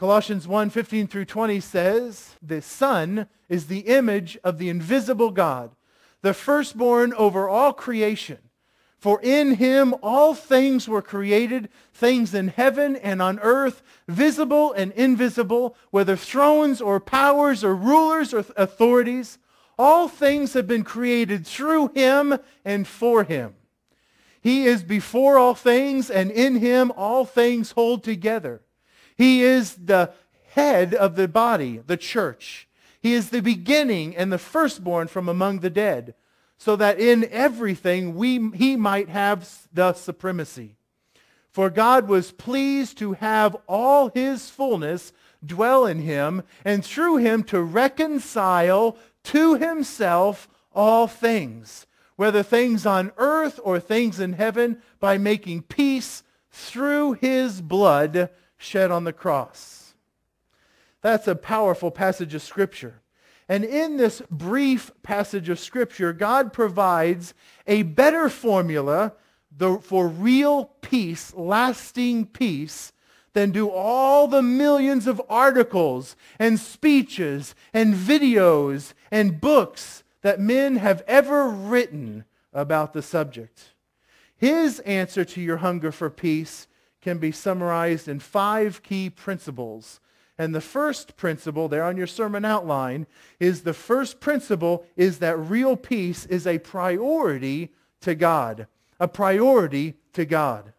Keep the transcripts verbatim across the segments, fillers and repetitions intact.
Colossians one, fifteen through twenty says, the Son is the image of the invisible God, the firstborn over all creation. For in him all things were created, things in heaven and on earth, visible and invisible, whether thrones or powers or rulers or authorities. All things have been created through him and for him. He is before all things, and in him all things hold together. He is the head of the body, the church. He is the beginning and the firstborn from among the dead, so that in everything we, he might have the supremacy. For God was pleased to have all his fullness dwell in him, and through him to reconcile to himself all things, whether things on earth or things in heaven, by making peace through his blood shed on the cross. That's a powerful passage of Scripture. And in this brief passage of Scripture, God provides a better formula for real peace, lasting peace, than do all the millions of articles and speeches and videos and books that men have ever written about the subject. His answer to your hunger for peace can be summarized in five key principles. And the first principle there on your sermon outline is the first principle is that real peace is a priority to God. A priority to God.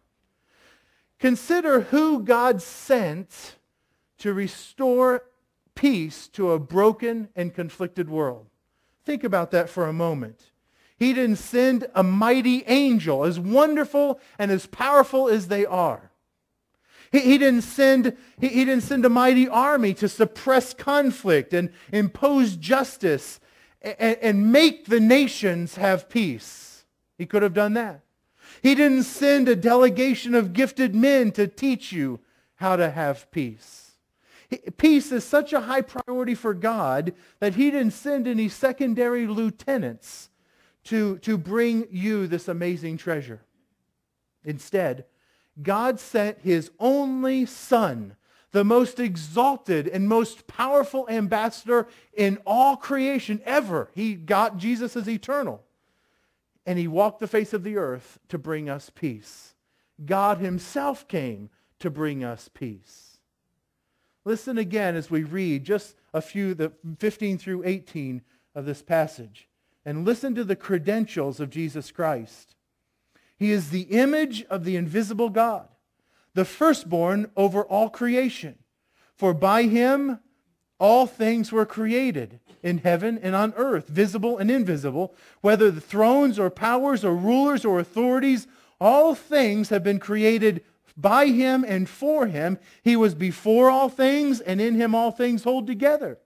Consider who God sent to restore peace to a broken and conflicted world. Think about that for a moment. He didn't send a mighty angel, as wonderful and as powerful as they are. He, he, didn't send, he, he didn't send a mighty army to suppress conflict and impose justice and, and make the nations have peace. He could have done that. He didn't send a delegation of gifted men to teach you how to have peace. Peace is such a high priority for God that he didn't send any secondary lieutenants to, to bring you this amazing treasure. Instead, God sent his only Son, the most exalted and most powerful ambassador in all creation ever. He got Jesus as eternal. And he walked the face of the earth to bring us peace. God himself came to bring us peace. Listen again as we read just a few, the fifteen through eighteen of this passage. And listen to the credentials of Jesus Christ. He is the image of the invisible God, the firstborn over all creation. For by him all things were created, in heaven and on earth, visible and invisible, whether the thrones or powers or rulers or authorities, all things have been created by him and for him. He was before all things, and in him all things hold together.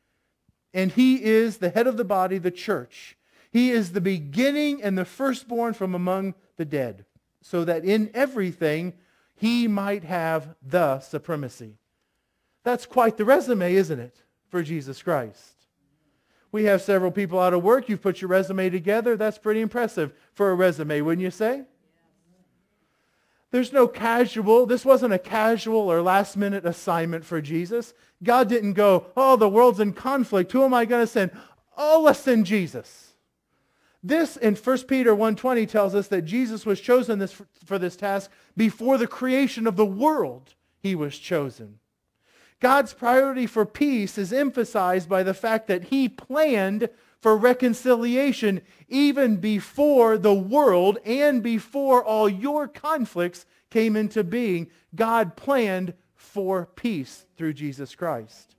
And he is the head of the body, the church. He is the beginning and the firstborn from among the dead, so that in everything he might have the supremacy. That's quite the resume, isn't it, for Jesus Christ? We have several people out of work. You've put your resume together. That's pretty impressive for a resume, wouldn't you say? There's no casual. This wasn't a casual or last-minute assignment for Jesus. God didn't go, oh, the world's in conflict. Who am I going to send? Oh, let's send Jesus. This in First Peter one twenty tells us that Jesus was chosen this, for this task before the creation of the world. He was chosen. God's priority for peace is emphasized by the fact that he planned for reconciliation even before the world and before all your conflicts came into being. God planned for peace through Jesus Christ.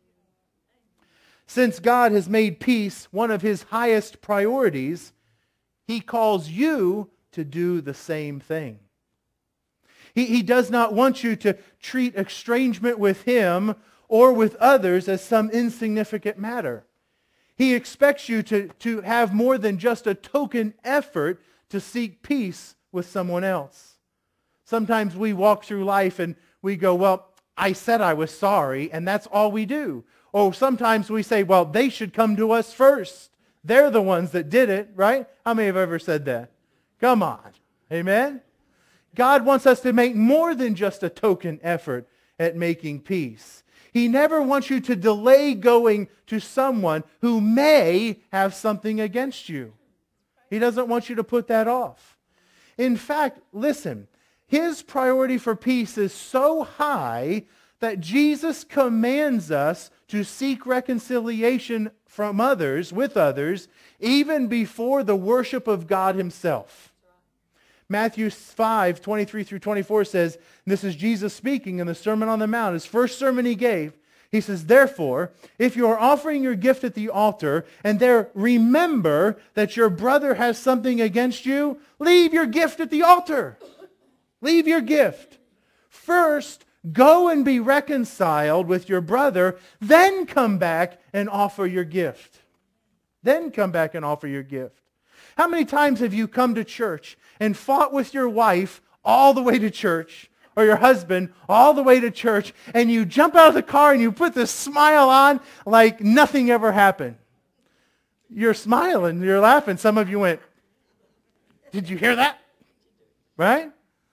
Since God has made peace one of his highest priorities, he calls you to do the same thing. He, he does not want you to treat estrangement with him or with others as some insignificant matter. He expects you to, to have more than just a token effort to seek peace with someone else. Sometimes we walk through life and we go, well, I said I was sorry, and that's all we do. Or sometimes we say, well, they should come to us first. They're the ones that did it, right? How many have ever said that? Come on. Amen? God wants us to make more than just a token effort at making peace. He never wants you to delay going to someone who may have something against you. He doesn't want you to put that off. In fact, listen, his priority for peace is so high that Jesus commands us to seek reconciliation from others, with others, even before the worship of God himself. Matthew five, twenty-three through twenty-four says, and this is Jesus speaking in the Sermon on the Mount, his first sermon he gave. He says, therefore, if you are offering your gift at the altar, and there remember that your brother has something against you, leave your gift at the altar. Leave your gift. First, go and be reconciled with your brother, then come back and offer your gift. Then come back and offer your gift. How many times have you come to church and fought with your wife all the way to church, or your husband all the way to church, and you jump out of the car and you put this smile on like nothing ever happened? You're smiling, you're laughing. Some of you went, did you hear that? Right?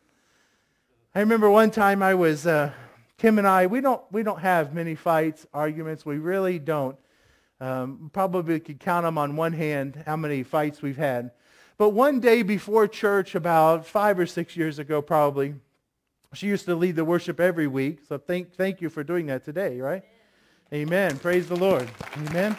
I remember one time I was, uh, Kim and I, we don't, we don't have many fights, arguments. We really don't. Um, probably could count them on one hand how many fights we've had. But one day before church, about five or six years ago probably, she used to lead the worship every week. So thank, thank you for doing that today, right? Amen. Amen. Praise the Lord. Amen.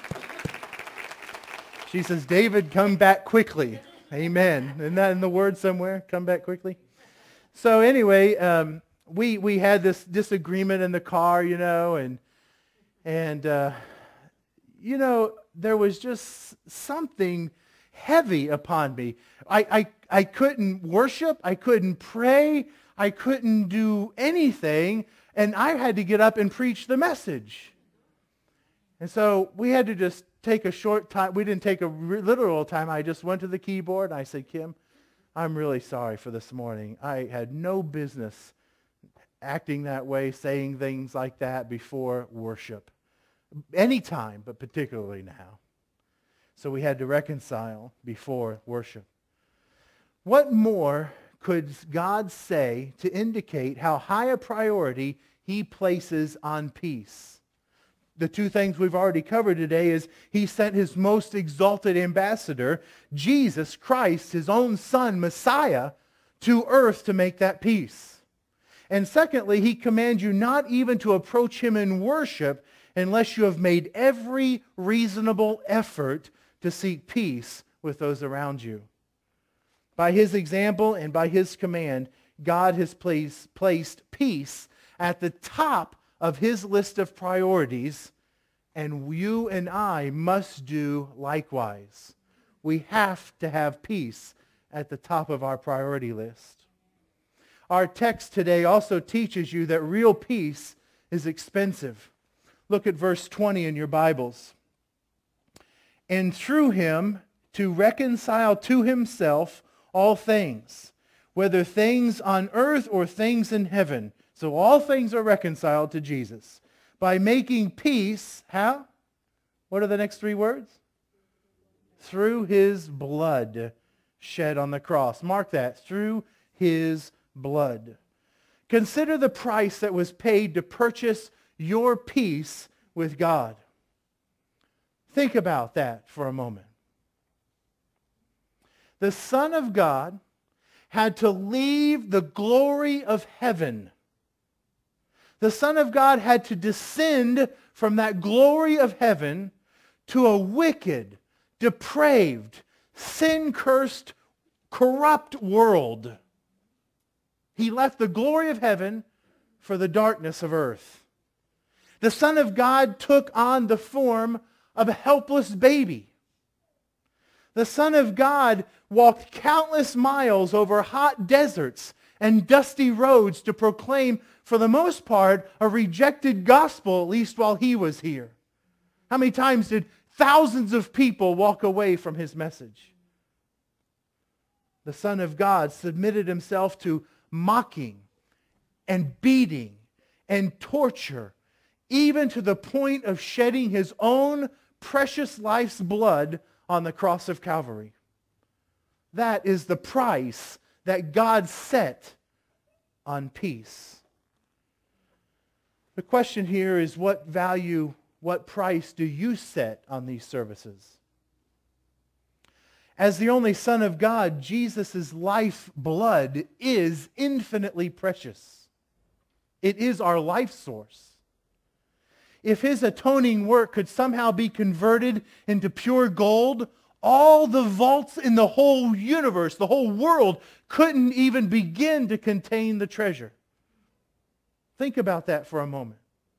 She says, David, come back quickly. Amen. Isn't that in the word somewhere? Come back quickly. So anyway, um, we we had this disagreement in the car, you know, and and uh, you know, there was just something heavy upon me. I, I I couldn't worship, I couldn't pray, I couldn't do anything, and I had to get up and preach the message. And so we had to just take a short time. We didn't take a literal time. I just went to the keyboard and I said, Kim, I'm really sorry for this morning. I had no business acting that way, saying things like that before worship. Anytime, but particularly now. So we had to reconcile before worship. What more could God say to indicate how high a priority he places on peace? The two things we've already covered today is he sent his most exalted ambassador, Jesus Christ, his own son, Messiah, to earth to make that peace. And secondly, he commands you not even to approach him in worship unless you have made every reasonable effort to seek peace with those around you. By his example and by his command, God has placed, placed peace at the top of his list of priorities, and you and I must do likewise. We have to have peace at the top of our priority list. Our text today also teaches you that real peace is expensive. Look at verse twenty in your Bibles. And through him to reconcile to himself all things, whether things on earth or things in heaven. So all things are reconciled to Jesus. By making peace, how? What are the next three words? Through his blood shed on the cross. Mark that. Through his blood. Consider the price that was paid to purchase your peace with God. Think about that for a moment. The Son of God had to leave the glory of heaven. The Son of God had to descend from that glory of heaven to a wicked, depraved, sin-cursed, corrupt world. He left the glory of heaven for the darkness of earth. The Son of God took on the form of a helpless baby. The Son of God walked countless miles over hot deserts and dusty roads to proclaim, for the most part, a rejected gospel, at least while he was here. How many times did thousands of people walk away from his message? The Son of God submitted himself to mocking and beating and torture, even to the point of shedding his own precious life's blood on the cross of Calvary. That is the price that God set on peace. The question here is, what value, what price do you set on these services? As the only Son of God, Jesus' life blood is infinitely precious. It is our life source. If his atoning work could somehow be converted into pure gold, all the vaults in the whole universe, the whole world, couldn't even begin to contain the treasure. Think about that for a moment.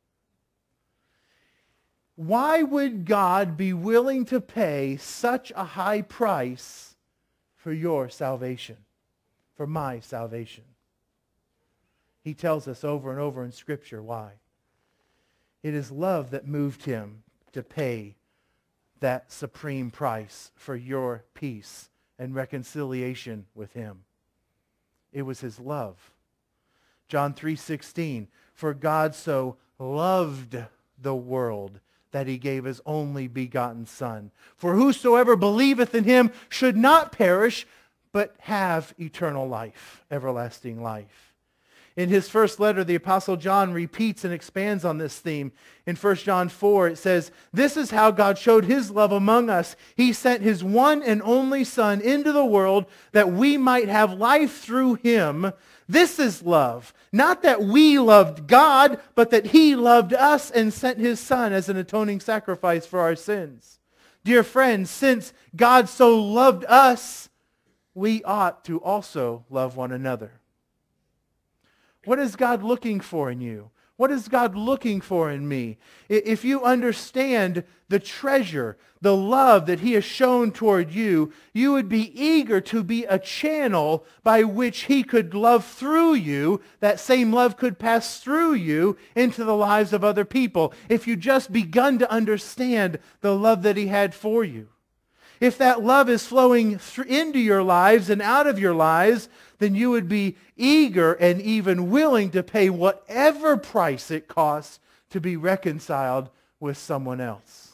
Why would God be willing to pay such a high price for your salvation, for my salvation? He tells us over and over in Scripture why. It is love that moved him to pay that supreme price for your peace and reconciliation with him. It was his love. John three sixteen, for God so loved the world that he gave his only begotten Son. For whosoever believeth in him should not perish, but have eternal life, everlasting life. In his first letter, the Apostle John repeats and expands on this theme. In First John four, it says, this is how God showed his love among us. He sent his one and only Son into the world that we might have life through him. This is love. Not that we loved God, but that he loved us and sent his Son as an atoning sacrifice for our sins. Dear friends, since God so loved us, we ought to also love one another. What is God looking for in you? What is God looking for in me? If you understand the treasure, the love that he has shown toward you, you would be eager to be a channel by which he could love through you. That same love could pass through you into the lives of other people. If you just begun to understand the love that he had for you. If that love is flowing th- into your lives and out of your lives, then you would be eager and even willing to pay whatever price it costs to be reconciled with someone else.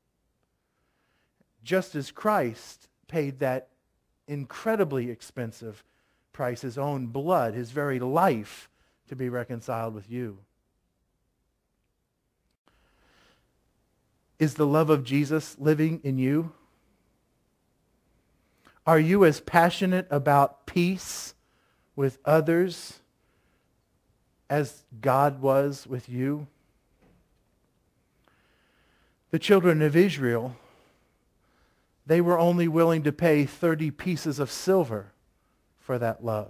Just as Christ paid that incredibly expensive price, his own blood, his very life, to be reconciled with you. Is the love of Jesus living in you? Are you as passionate about peace with others as God was with you? The children of Israel, they were only willing to pay thirty pieces of silver for that love.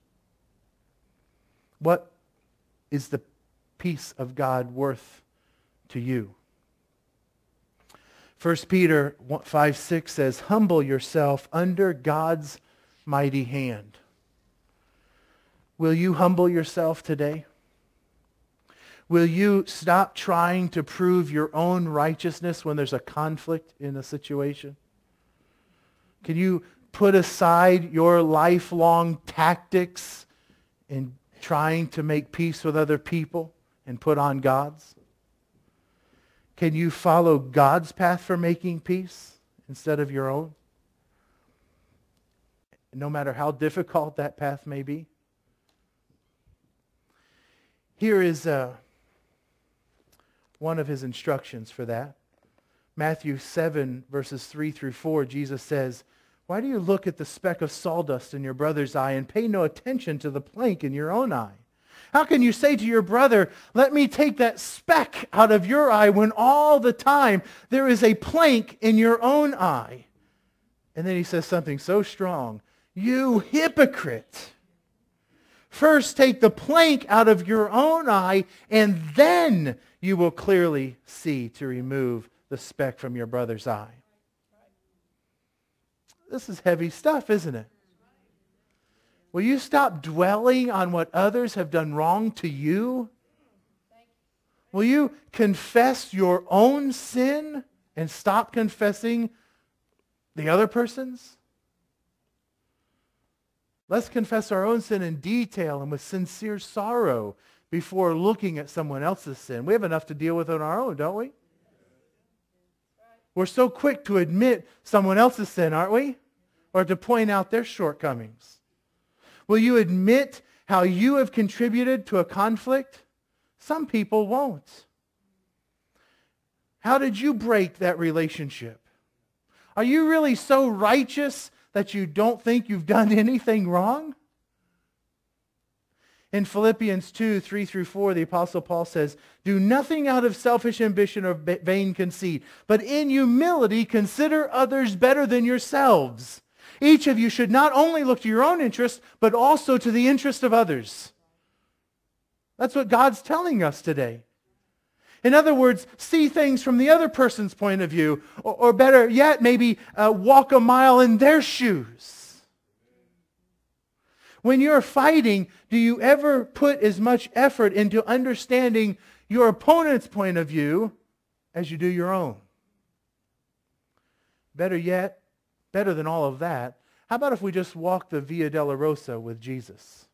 What is the peace of God worth to you? First Peter five six says, humble yourself under God's mighty hand. Will you humble yourself today? Will you stop trying to prove your own righteousness when there's a conflict in a situation? Can you put aside your lifelong tactics in trying to make peace with other people and put on God's? Can you follow God's path for making peace instead of your own? No matter how difficult that path may be. Here is uh, one of his instructions for that. Matthew seven, verses three through four, Jesus says, why do you look at the speck of sawdust in your brother's eye and pay no attention to the plank in your own eye? How can you say to your brother, let me take that speck out of your eye when all the time there is a plank in your own eye? And then he says something so strong. You hypocrite. First take the plank out of your own eye, and then you will clearly see to remove the speck from your brother's eye. This is heavy stuff, isn't it? Will you stop dwelling on what others have done wrong to you? Will you confess your own sin and stop confessing the other person's? Let's confess our own sin in detail and with sincere sorrow before looking at someone else's sin. We have enough to deal with on our own, don't we? We're so quick to admit someone else's sin, aren't we? Or to point out their shortcomings. Will you admit how you have contributed to a conflict Some people won't. How did you break that relationship? Are you really so righteous that you don't think you've done anything wrong? In Philippians two, three through four, the Apostle Paul says, "Do nothing out of selfish ambition or vain conceit, but in humility consider others better than yourselves. Each of you should not only look to your own interest, but also to the interest of others." That's what God's telling us today. In other words, see things from the other person's point of view, or, or better yet, maybe uh, walk a mile in their shoes. When you're fighting, do you ever put as much effort into understanding your opponent's point of view as you do your own? Better yet, better than all of that, how about if we just walk the Via Dolorosa with Jesus?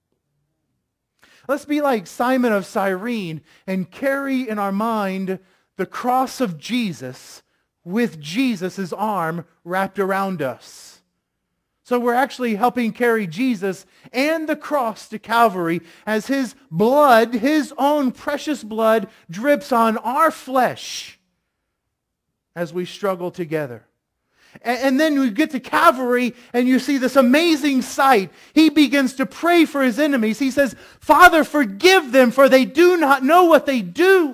Let's be like Simon of Cyrene and carry in our mind the cross of Jesus with Jesus' arm wrapped around us. So we're actually helping carry Jesus and the cross to Calvary as his blood, his own precious blood, drips on our flesh as we struggle together. And then we get to Calvary and you see this amazing sight. He begins to pray for his enemies. He says, "Father, forgive them, for they do not know what they do."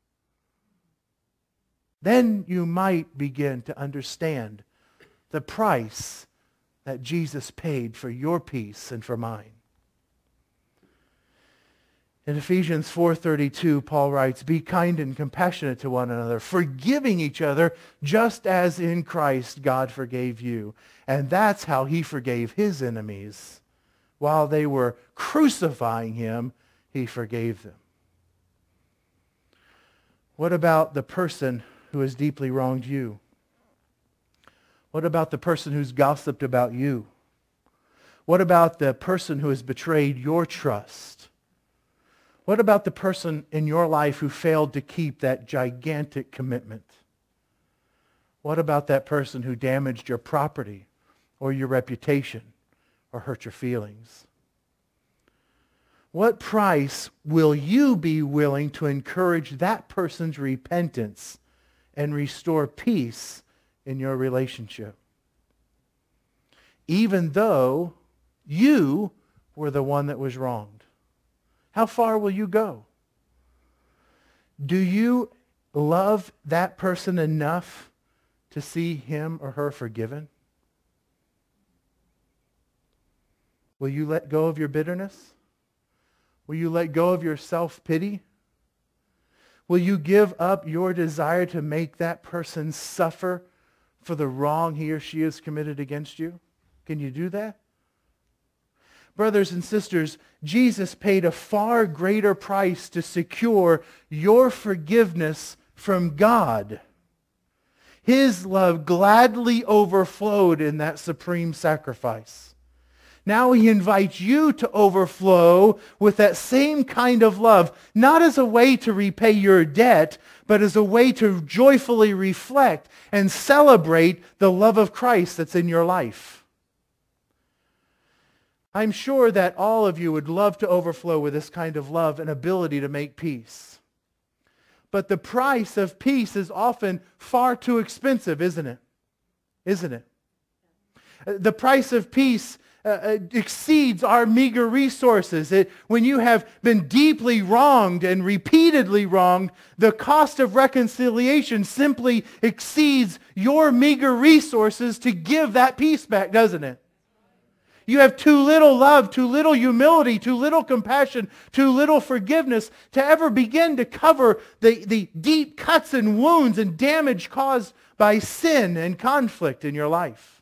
Then you might begin to understand the price that Jesus paid for your peace and for mine. In Ephesians four thirty-two, Paul writes, "Be kind and compassionate to one another, forgiving each other, just as in Christ God forgave you." And that's how he forgave his enemies. While they were crucifying him, he forgave them. What about the person who has deeply wronged you? What about the person who's gossiped about you? What about the person who has betrayed your trust? What about the person in your life who failed to keep that gigantic commitment? What about that person who damaged your property or your reputation or hurt your feelings? What price will you be willing to encourage that person's repentance and restore peace in your relationship, even though you were the one that was wronged? How far will you go? Do you love that person enough to see him or her forgiven? Will you let go of your bitterness? Will you let go of your self-pity? Will you give up your desire to make that person suffer for the wrong he or she has committed against you? Can you do that? Brothers and sisters, Jesus paid a far greater price to secure your forgiveness from God. His love gladly overflowed in that supreme sacrifice. Now he invites you to overflow with that same kind of love, not as a way to repay your debt, but as a way to joyfully reflect and celebrate the love of Christ that's in your life. I'm sure that all of you would love to overflow with this kind of love and ability to make peace. But the price of peace is often far too expensive, isn't it? Isn't it? The price of peace uh, exceeds our meager resources. It, when you have been deeply wronged and repeatedly wronged, the cost of reconciliation simply exceeds your meager resources to give that peace back, doesn't it? You have too little love, too little humility, too little compassion, too little forgiveness to ever begin to cover the, the deep cuts and wounds and damage caused by sin and conflict in your life.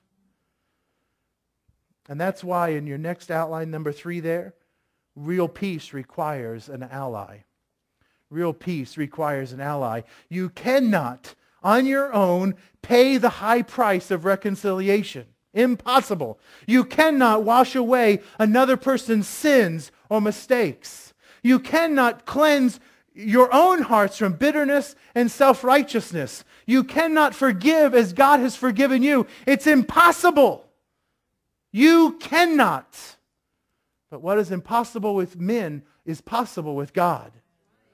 And that's why in your next outline, number three there, real peace requires an ally. Real peace requires an ally. You cannot, on your own, pay the high price of reconciliation. Impossible. You cannot wash away another person's sins or mistakes. You cannot cleanse your own hearts from bitterness and self-righteousness. You cannot forgive as God has forgiven you. It's impossible. You cannot. But what is impossible with men is possible with God.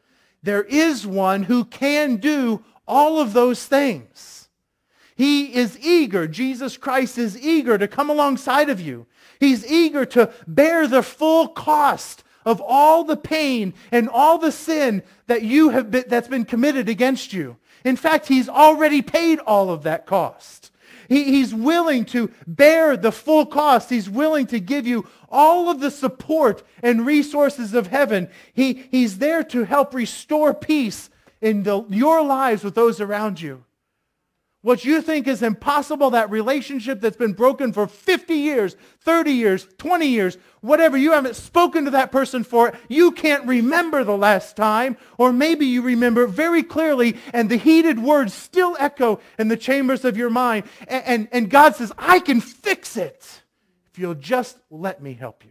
there is one who can do all of those things. He is eager, Jesus Christ is eager to come alongside of you. He's eager to bear the full cost of all the pain and all the sin that you have been, that's been committed against you. In fact, he's already paid all of that cost. He, he's willing to bear the full cost. He's willing to give you all of the support and resources of heaven. He, he's there to help restore peace in the, your lives with those around you. What you think is impossible, that relationship that's been broken for fifty years, thirty years, twenty years, whatever, you haven't spoken to that person for it. You can't remember the last time, or maybe you remember very clearly and the heated words still echo in the chambers of your mind. And, and, and God says, I can fix it if you'll just let me help you.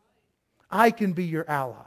I can be your ally.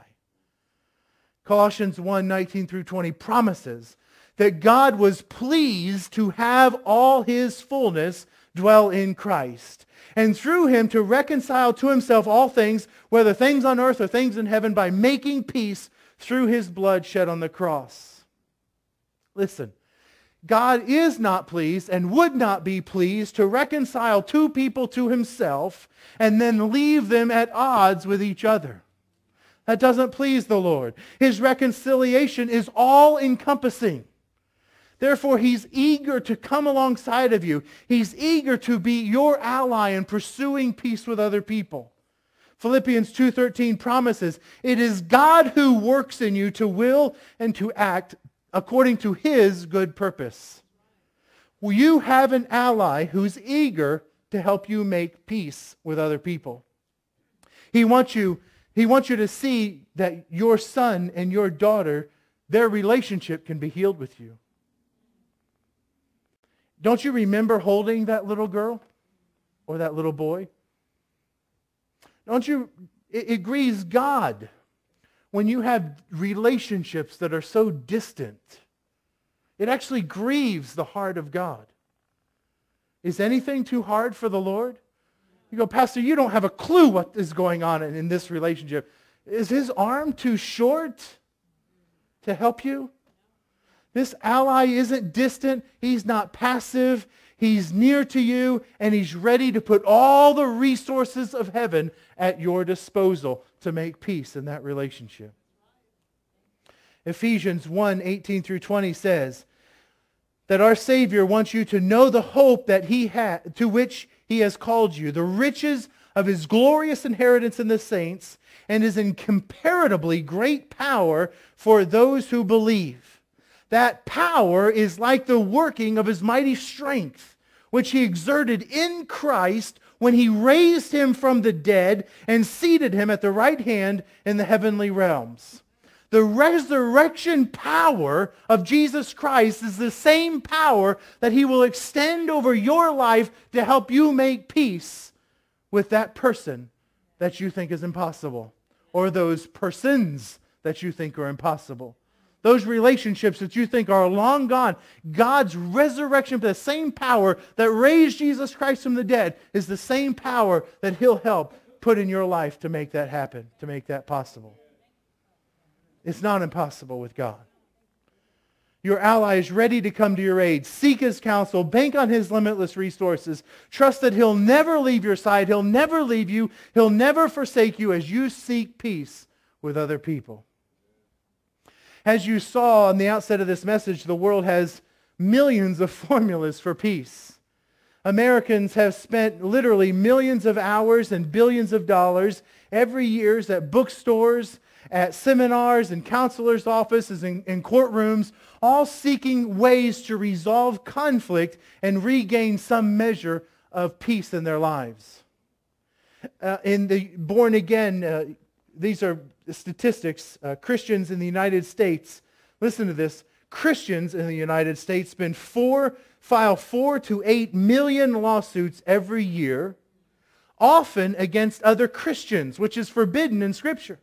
Colossians one, nineteen through twenty promises that God was pleased to have all his fullness dwell in Christ, and through him to reconcile to himself all things, whether things on earth or things in heaven, by making peace through his blood shed on the cross. Listen, God is not pleased and would not be pleased to reconcile two people to himself and then leave them at odds with each other. That doesn't please the Lord. His reconciliation is all-encompassing. Therefore, he's eager to come alongside of you. He's eager to be your ally in pursuing peace with other people. Philippians two thirteen promises, it is God who works in you to will and to act according to his good purpose. Well, you have an ally who's eager to help you make peace with other people. He wants you, he wants you to see that your son and your daughter, their relationship can be healed with you. Don't you remember holding that little girl or that little boy? Don't you, it, it grieves God when you have relationships that are so distant. It actually grieves the heart of God. Is anything too hard for the Lord? You go, Pastor, you don't have a clue what is going on in, in this relationship. Is his arm too short to help you? This ally isn't distant. He's not passive. He's near to you, and he's ready to put all the resources of heaven at your disposal to make peace in that relationship. Ephesians one, eighteen through twenty says that our Savior wants you to know the hope that he ha- to which he has called you, the riches of his glorious inheritance in the saints, and his incomparably great power for those who believe. That power is like the working of his mighty strength, which he exerted in Christ when he raised him from the dead and seated him at the right hand in the heavenly realms. The resurrection power of Jesus Christ is the same power that he will extend over your life to help you make peace with that person that you think is impossible, or those persons that you think are impossible. Those relationships that you think are long gone. God's resurrection, the same power that raised Jesus Christ from the dead, is the same power that he'll help put in your life to make that happen, to make that possible. It's not impossible with God. Your ally is ready to come to your aid. Seek his counsel. Bank on his limitless resources. Trust that he'll never leave your side. He'll never leave you. He'll never forsake you as you seek peace with other people. As you saw on the outset of this message, the world has millions of formulas for peace. Americans have spent literally millions of hours and billions of dollars every year at bookstores, at seminars and counselors' offices and, and courtrooms, all seeking ways to resolve conflict and regain some measure of peace in their lives. Uh, in the born again, uh, these are statistics, uh, Christians in the United States, listen to this, Christians in the United States spend four, file four to eight million lawsuits every year, often against other Christians, which is forbidden in Scripture,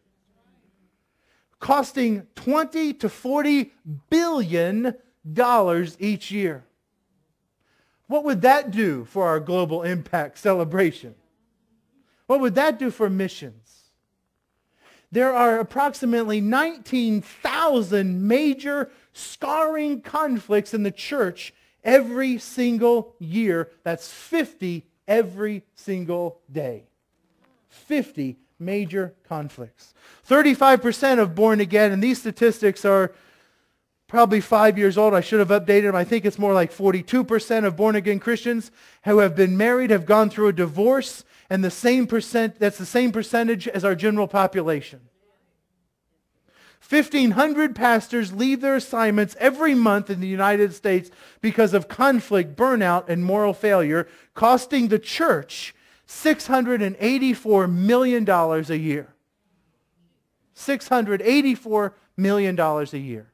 costing twenty to forty billion dollars each year. What would that do for our global impact celebration? What would that do for missions? there are approximately nineteen thousand major scarring conflicts in the church every single year. That's fifty every single day. fifty major conflicts. thirty-five percent of born again, and these statistics are probably five years old. I should have updated them. I think it's more like forty-two percent of born again Christians who have been married have gone through a divorce, and the same percent, that's the same percentage as our general population. fifteen hundred pastors leave their assignments every month in the United States because of conflict, burnout, and moral failure, costing the church six hundred eighty-four million dollars a year. six hundred eighty-four million dollars a year.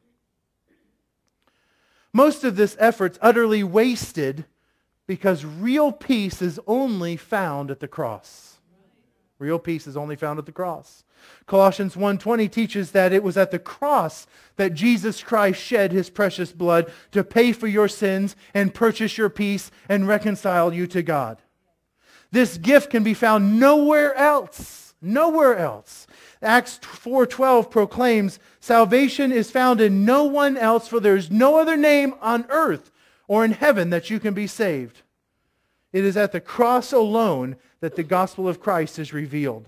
Most of this effort's utterly wasted because real peace is only found at the cross. Real peace is only found at the cross. Colossians one twenty teaches that it was at the cross that Jesus Christ shed his precious blood to pay for your sins and purchase your peace and reconcile you to God. This gift can be found nowhere else. Nowhere else. Acts four twelve proclaims, salvation is found in no one else, for there is no other name on earth or in heaven that you can be saved. It is at the cross alone that the gospel of Christ is revealed.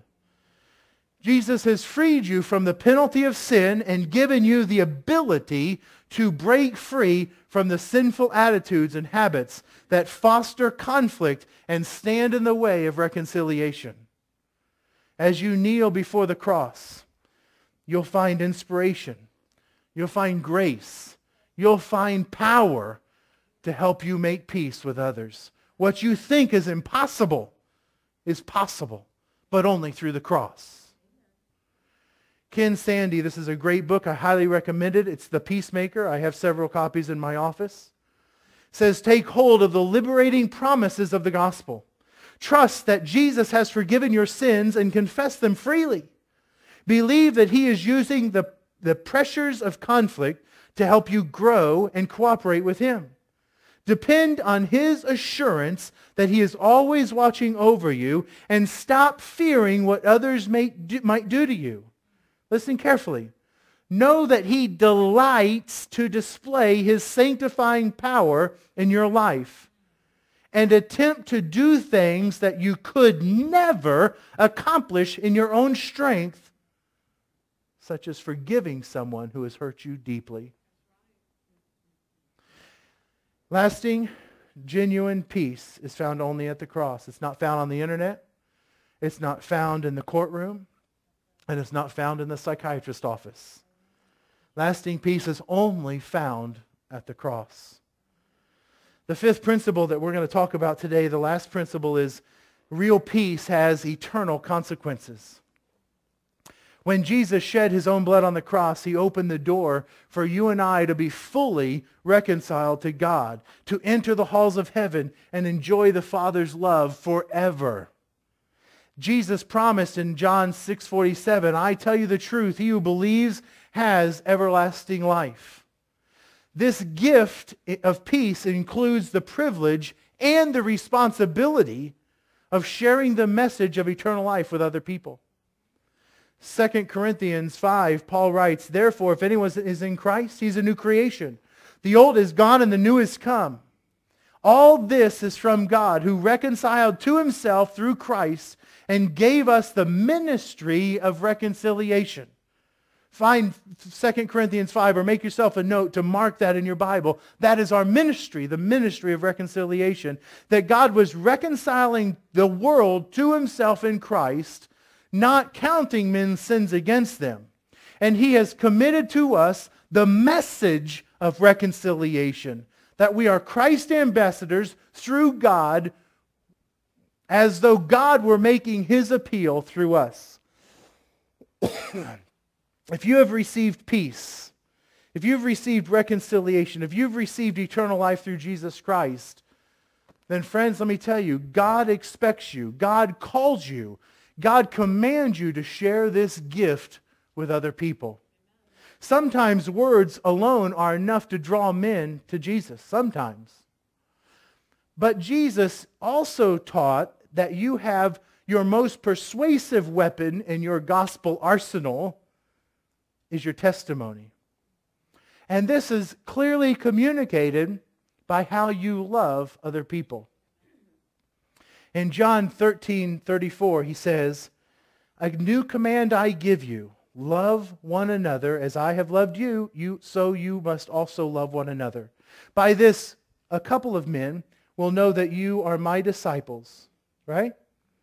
Jesus has freed you from the penalty of sin and given you the ability to break free from the sinful attitudes and habits that foster conflict and stand in the way of reconciliation. As you kneel before the cross, you'll find inspiration. You'll find grace. You'll find power to help you make peace with others. What you think is impossible is possible, but only through the cross. Ken Sande, this is a great book. I highly recommend it. It's The Peacemaker. I have several copies in my office. It says, take hold of the liberating promises of the gospel. Trust that Jesus has forgiven your sins and confess them freely. Believe that he is using the, the pressures of conflict to help you grow and cooperate with him. Depend on his assurance that he is always watching over you, and stop fearing what others may do, might do to you. Listen carefully. Know that he delights to display his sanctifying power in your life, and attempt to do things that you could never accomplish in your own strength, such as forgiving someone who has hurt you deeply. Lasting, genuine peace is found only at the cross. It's not found on the internet. It's not found in the courtroom. And it's not found in the psychiatrist's office. Lasting peace is only found at the cross. The fifth principle that we're going to talk about today, the last principle, is real peace has eternal consequences. When Jesus shed his own blood on the cross, he opened the door for you and I to be fully reconciled to God, to enter the halls of heaven and enjoy the Father's love forever. Jesus promised in John six forty-seven, I tell you the truth, he who believes has everlasting life. This gift of peace includes the privilege and the responsibility of sharing the message of eternal life with other people. Second Corinthians five, Paul writes, therefore, if anyone is in Christ, he's a new creation. The old is gone and the new is come. All this is from God, who reconciled to himself through Christ and gave us the ministry of reconciliation. Find Second Corinthians five, or make yourself a note to mark that in your Bible. That is our ministry, the ministry of reconciliation. That God was reconciling the world to himself in Christ, not counting men's sins against them. And he has committed to us the message of reconciliation. That we are Christ ambassadors through God, as though God were making his appeal through us. If you have received peace, if you've received reconciliation, if you've received eternal life through Jesus Christ, then friends, let me tell you, God expects you, God calls you, God commands you to share this gift with other people. Sometimes words alone are enough to draw men to Jesus. Sometimes. But Jesus also taught that you have your most persuasive weapon in your gospel arsenal is your testimony. And this is clearly communicated by how you love other people. In John thirteen thirty-four, he says, "A new command I give you, love one another as I have loved you, you so you must also love one another. By this, a couple of men will know that you are my disciples." Right?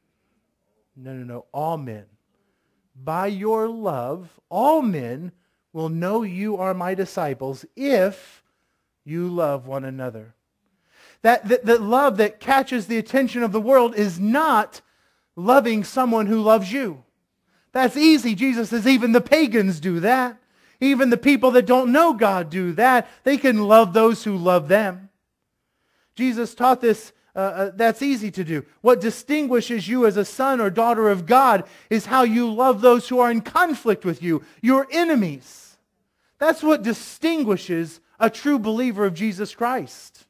No, no, no. All men. By your love, all men will know you are my disciples if you love one another. That, that, that love that catches the attention of the world is not loving someone who loves you. That's easy. Jesus says even the pagans do that. Even the people that don't know God do that. They can love those who love them. Jesus taught this. Uh, uh, that's easy to do. What distinguishes you as a son or daughter of God is how you love those who are in conflict with you, your enemies. That's what distinguishes a true believer of Jesus Christ.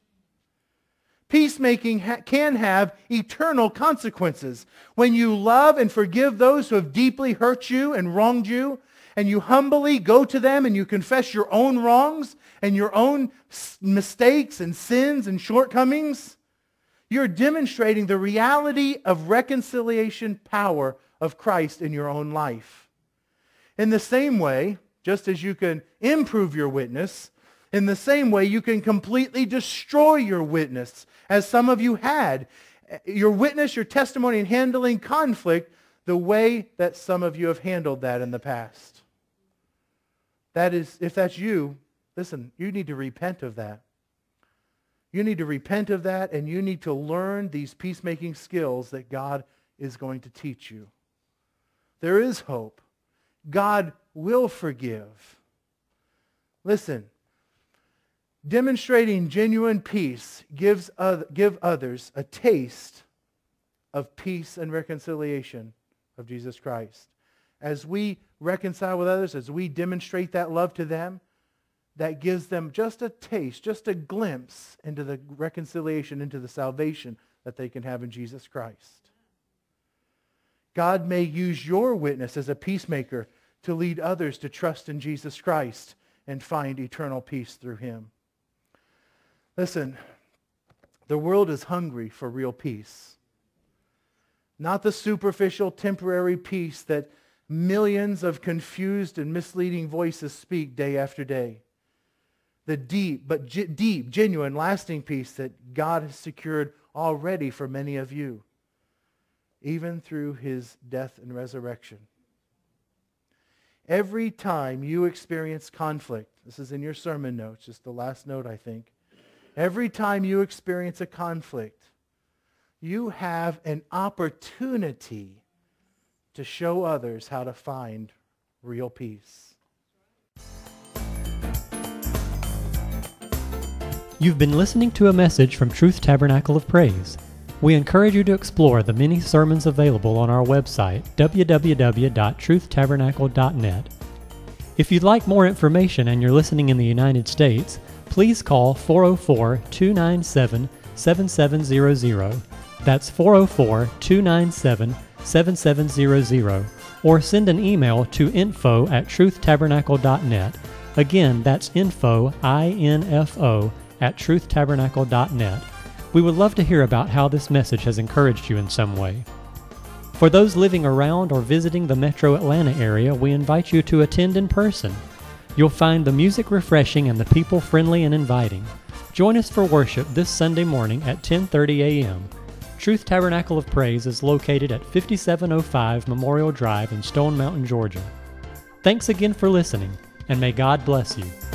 Peacemaking ha- can have eternal consequences. When you love and forgive those who have deeply hurt you and wronged you, and you humbly go to them and you confess your own wrongs and your own s- mistakes and sins and shortcomings, you're demonstrating the reality of reconciliation power of Christ in your own life. In the same way, just as you can improve your witness, in the same way you can completely destroy your witness, as some of you had. Your witness, your testimony in handling conflict the way that some of you have handled that in the past. That is, if that's you, listen, you need to repent of that. You need to repent of that, and you need to learn these peacemaking skills that God is going to teach you. There is hope. God will forgive. Listen, demonstrating genuine peace gives other, give others a taste of peace and reconciliation of Jesus Christ. As we reconcile with others, as we demonstrate that love to them, that gives them just a taste, just a glimpse into the reconciliation, into the salvation that they can have in Jesus Christ. God may use your witness as a peacemaker to lead others to trust in Jesus Christ and find eternal peace through Him. Listen, the world is hungry for real peace. Not the superficial, temporary peace that millions of confused and misleading voices speak day after day. The deep, but ge- deep, genuine, lasting peace that God has secured already for many of you, even through His death and resurrection. Every time you experience conflict, this is in your sermon notes, just the last note I think, every time you experience a conflict, you have an opportunity to show others how to find real peace. You've been listening to a message from Truth Tabernacle of Praise. We encourage you to explore the many sermons available on our website, w w w dot truth tabernacle dot net. If you'd like more information and you're listening in the United States, please call four oh four, two nine seven, seven seven zero zero. That's four oh four, two nine seven, seven seven zero zero. Or send an email to info at truth tabernacle dot net. Again, that's info, I N F O, at truth tabernacle dot net. We would love to hear about how this message has encouraged you in some way. For those living around or visiting the metro Atlanta area, we invite you to attend in person. You'll find the music refreshing and the people friendly and inviting. Join us for worship this Sunday morning at ten thirty a.m. Truth Tabernacle of Praise is located at fifty-seven oh five Memorial Drive in Stone Mountain, Georgia. Thanks again for listening, and may God bless you.